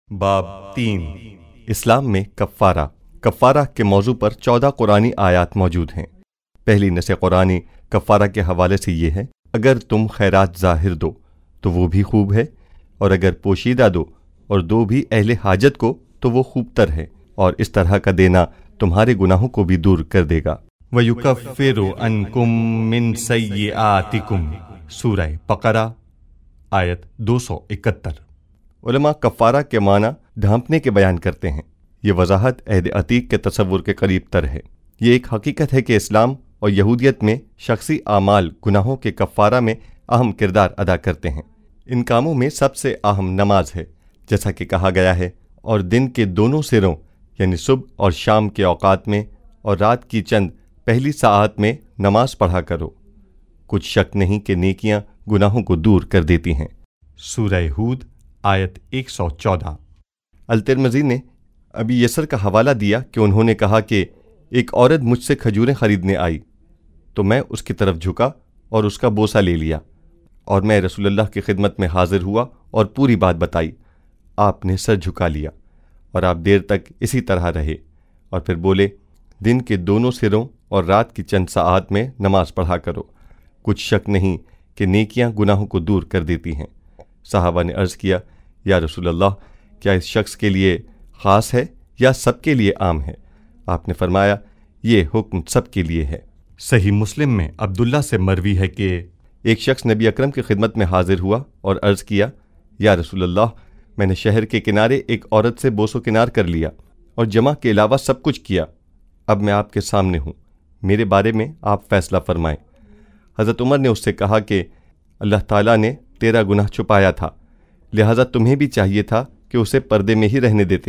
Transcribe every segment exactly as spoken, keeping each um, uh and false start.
باب تین اسلام میں کفارہ کفارہ کے موضوع پر چودہ قرآنی آیات موجود ہیں۔ پہلی نص قرآنی کفارہ کے حوالے سے یہ ہے: اگر تم خیرات ظاہر دو تو وہ بھی خوب ہے، اور اگر پوشیدہ دو اور دو بھی اہل حاجت کو تو وہ خوب تر ہے، اور اس طرح کا دینا تمہارے گناہوں کو بھی دور کر دے گا۔ وَيُكَفِّرُ عَنْكُم مِّن سَيِّئَاتِكُم سورہ بقرہ آیت دو سو اکہتر۔ علماء کفارہ کے معنی ڈھانپنے کے بیان کرتے ہیں۔ یہ وضاحت عہد عتیق کے تصور کے قریب تر ہے۔ یہ ایک حقیقت ہے کہ اسلام اور یہودیت میں شخصی اعمال گناہوں کے کفارہ میں اہم کردار ادا کرتے ہیں۔ ان کاموں میں سب سے اہم نماز ہے، جیسا کہ کہا گیا ہے، اور دن کے دونوں سروں یعنی صبح اور شام کے اوقات میں اور رات کی چند پہلی ساعات میں نماز پڑھا کرو، کچھ شک نہیں کہ نیکیاں گناہوں کو دور کر دیتی ہیں۔ سورہ ہود آیت ایک سو چودہ۔ الترمذی نے ابی یسر کا حوالہ دیا کہ انہوں نے کہا کہ ایک عورت مجھ سے کھجوریں خریدنے آئی تو میں اس کی طرف جھکا اور اس کا بوسہ لے لیا، اور میں رسول اللہ کی خدمت میں حاضر ہوا اور پوری بات بتائی۔ آپ نے سر جھکا لیا اور آپ دیر تک اسی طرح رہے، اور پھر بولے، دن کے دونوں سروں اور رات کی چند ساعات میں نماز پڑھا کرو، کچھ شک نہیں کہ نیکیاں گناہوں کو دور کر دیتی ہیں۔ صحابہ نے عرض کیا، یا رسول اللہ، کیا اس شخص کے لیے خاص ہے یا سب کے لیے عام ہے؟ آپ نے فرمایا، یہ حکم سب کے لیے ہے۔ صحیح مسلم میں عبداللہ سے مروی ہے کہ ایک شخص نبی اکرم کی خدمت میں حاضر ہوا اور عرض کیا، یا رسول اللہ، میں نے شہر کے کنارے ایک عورت سے بوس و کنار کر لیا اور جمع کے علاوہ سب کچھ کیا، اب میں آپ کے سامنے ہوں، میرے بارے میں آپ فیصلہ فرمائیں۔ حضرت عمر نے اس سے کہا کہ اللہ تعالیٰ نے تیرا گناہ چھپایا تھا، لہٰذا تمہیں بھی چاہیے تھا کہ اسے پردے میں ہی رہنے دیتے۔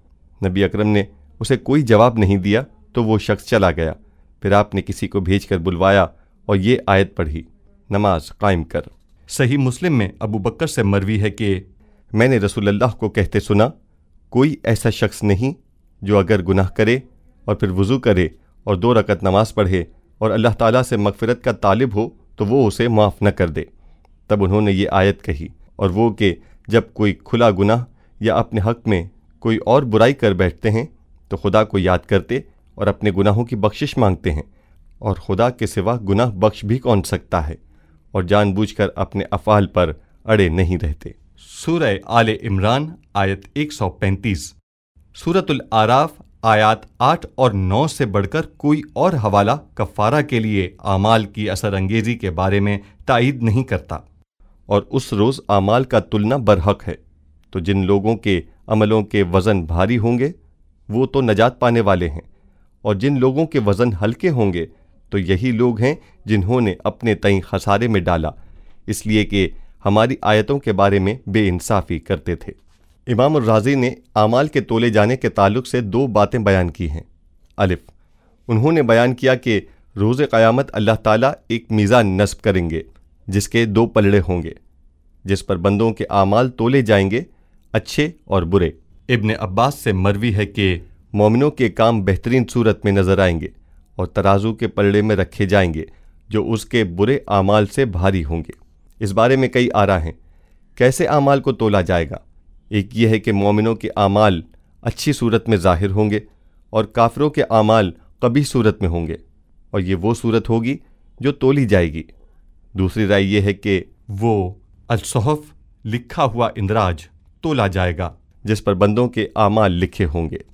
نبی اکرم نے اسے کوئی جواب نہیں دیا تو وہ شخص چلا گیا۔ پھر آپ نے کسی کو بھیج کر بلوایا اور یہ آیت پڑھی، نماز قائم کر۔ صحیح مسلم میں ابو بکر سے مروی ہے کہ میں نے رسول اللہ کو کہتے سنا، کوئی ایسا شخص نہیں جو اگر گناہ کرے اور پھر وضو کرے اور دو رکعت نماز پڑھے اور اللہ تعالیٰ سے مغفرت کا طالب ہو تو وہ اسے معاف نہ کر دے۔ تب انہوں نے یہ آیت کہی، اور وہ کہ جب کوئی کھلا گناہ یا اپنے حق میں کوئی اور برائی کر بیٹھتے ہیں تو خدا کو یاد کرتے اور اپنے گناہوں کی بخشش مانگتے ہیں، اور خدا کے سوا گناہ بخش بھی کون سکتا ہے، اور جان بوجھ کر اپنے افعال پر اڑے نہیں رہتے۔ سورہ آل عمران آیت ایک سو پینتیس۔ سورۃ الاعراف آیات آٹھ اور نو سے بڑھ کر کوئی اور حوالہ کفارہ کے لیے اعمال کی اثر انگیزی کے بارے میں تائید نہیں کرتا، اور اس روز اعمال کا تلنا برحق ہے، تو جن لوگوں کے عملوں کے وزن بھاری ہوں گے وہ تو نجات پانے والے ہیں، اور جن لوگوں کے وزن ہلکے ہوں گے تو یہی لوگ ہیں جنہوں نے اپنے تئیں خسارے میں ڈالا، اس لیے کہ ہماری آیتوں کے بارے میں بے انصافی کرتے تھے۔ امام الرازی نے اعمال کے تولے جانے کے تعلق سے دو باتیں بیان کی ہیں۔ الف، انہوں نے بیان کیا کہ روز قیامت اللہ تعالیٰ ایک میزان نصب کریں گے جس کے دو پلڑے ہوں گے، جس پر بندوں کے اعمال تولے جائیں گے، اچھے اور برے۔ ابن عباس سے مروی ہے کہ مومنوں کے کام بہترین صورت میں نظر آئیں گے اور ترازو کے پلڑے میں رکھے جائیں گے جو اس کے برے اعمال سے بھاری ہوں گے۔ اس بارے میں کئی آراء ہیں، کیسے اعمال کو تولا جائے گا؟ ایک یہ ہے کہ مومنوں کے اعمال اچھی صورت میں ظاہر ہوں گے اور کافروں کے اعمال قبیح صورت میں ہوں گے، اور یہ وہ صورت ہوگی جو تولی جائے گی۔ دوسری رائے یہ ہے کہ وہ الصحف لکھا ہوا اندراج تولا جائے گا جس پر بندوں کے اعمال لکھے ہوں گے۔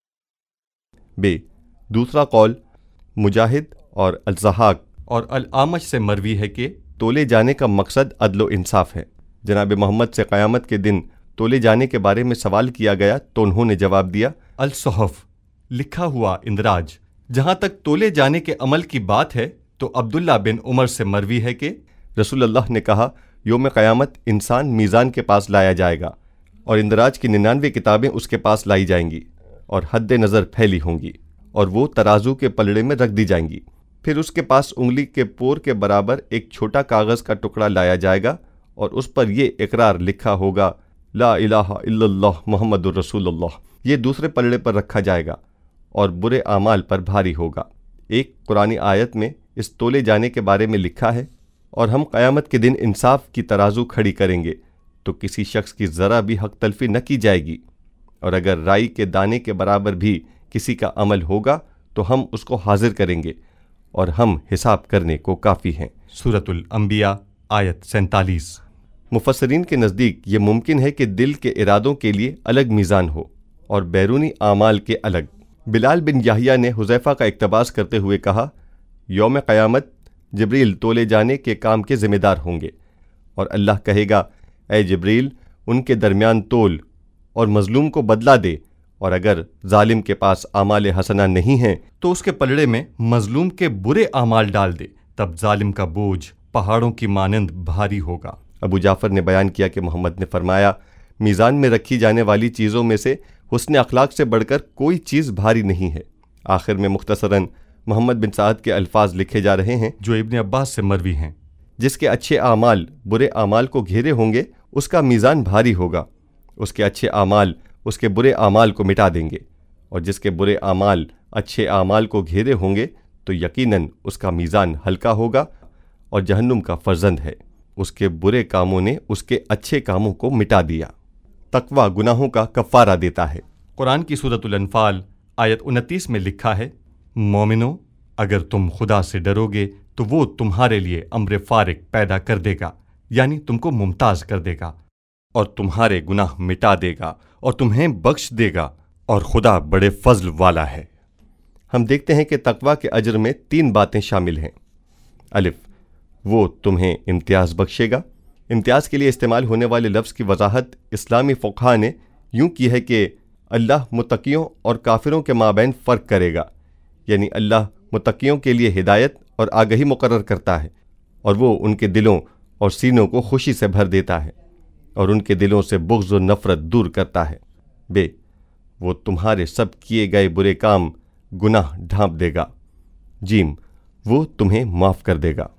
بے دوسرا قول مجاہد اور الضحاک اور الاعمش سے مروی ہے کہ تولے جانے کا مقصد عدل و انصاف ہے۔ جناب محمد سے قیامت کے دن تولے جانے کے بارے میں سوال کیا گیا تو انہوں نے جواب دیا، الصحف لکھا ہوا اندراج۔ جہاں تک تولے جانے کے عمل کی بات ہے تو عبداللہ بن عمر سے مروی ہے کہ رسول اللہ نے کہا، یوم قیامت انسان میزان کے پاس لایا جائے گا اور اندراج کی ننانوے کتابیں اس کے پاس لائی جائیں گی اور حد نظر پھیلی ہوں گی، اور وہ ترازو کے پلڑے میں رکھ دی جائیں گی۔ پھر اس کے پاس انگلی کے پور کے برابر ایک چھوٹا کاغذ کا ٹکڑا لایا جائے گا اور اس پر یہ اقرار لکھا ہوگا، لا الہ الا اللہ محمد الرسول اللہ۔ یہ دوسرے پلڑے پر رکھا جائے گا اور برے اعمال پر بھاری ہوگا۔ ایک قرآنی آیت میں اس تولے جانے کے بارے میں لکھا ہے، اور ہم قیامت کے دن انصاف کی ترازو کھڑی کریں گے تو کسی شخص کی ذرا بھی حق تلفی نہ کی جائے گی، اور اگر رائی کے دانے کے برابر بھی کسی کا عمل ہوگا تو ہم اس کو حاضر کریں گے، اور ہم حساب کرنے کو کافی ہیں۔ سورۃ الانبیاء آیت سینتالیس۔ مفسرین کے نزدیک یہ ممکن ہے کہ دل کے ارادوں کے لیے الگ میزان ہو اور بیرونی اعمال کے الگ۔ بلال بن یحییٰ نے حذیفہ کا اقتباس کرتے ہوئے کہا، یوم قیامت جبریل تولے جانے کے کام کے ذمہ دار ہوں گے، اور اللہ کہے گا، اے جبریل ان کے درمیان تول اور مظلوم کو بدلہ دے، اور اگر ظالم کے پاس اعمال حسنہ نہیں ہیں تو اس کے پلڑے میں مظلوم کے برے اعمال ڈال دے، تب ظالم کا بوجھ پہاڑوں کی مانند بھاری ہوگا۔ ابو جعفر نے بیان کیا کہ محمد نے فرمایا، میزان میں رکھی جانے والی چیزوں میں سے حسن اخلاق سے بڑھ کر کوئی چیز بھاری نہیں ہے۔ آخر میں مختصراً محمد بن سعد کے الفاظ لکھے جا رہے ہیں جو ابن عباس سے مروی ہیں، جس کے اچھے اعمال برے اعمال کو گھیرے ہوں گے اس کا میزان بھاری ہوگا، اس کے اچھے اعمال اس کے برے اعمال کو مٹا دیں گے، اور جس کے برے اعمال اچھے اعمال کو گھیرے ہوں گے تو یقیناً اس کا میزان ہلکا ہوگا، اور جہنم کا فرزند ہے، اس کے برے کاموں نے اس کے اچھے کاموں کو مٹا دیا۔ تقویٰ گناہوں کا کفارہ دیتا ہے۔ قرآن کی سورۃ الانفال آیت انتیس میں لکھا ہے، مومنو اگر تم خدا سے ڈرو گے تو وہ تمہارے لیے امر فارق پیدا کر دے گا، یعنی تم کو ممتاز کر دے گا، اور تمہارے گناہ مٹا دے گا اور تمہیں بخش دے گا، اور خدا بڑے فضل والا ہے۔ ہم دیکھتے ہیں کہ تقویٰ کے اجر میں تین باتیں شامل ہیں۔ الف، وہ تمہیں امتیاز بخشے گا۔ امتیاز کے لیے استعمال ہونے والے لفظ کی وضاحت اسلامی فقہا نے یوں کی ہے کہ اللہ متقیوں اور کافروں کے مابین فرق کرے گا، یعنی اللہ متقیوں کے لیے ہدایت اور آگہی مقرر کرتا ہے، اور وہ ان کے دلوں اور سینوں کو خوشی سے بھر دیتا ہے، اور ان کے دلوں سے بغض و نفرت دور کرتا ہے۔ بے، وہ تمہارے سب کیے گئے برے کام گناہ ڈھانپ دے گا۔ جیم، وہ تمہیں معاف کر دے گا۔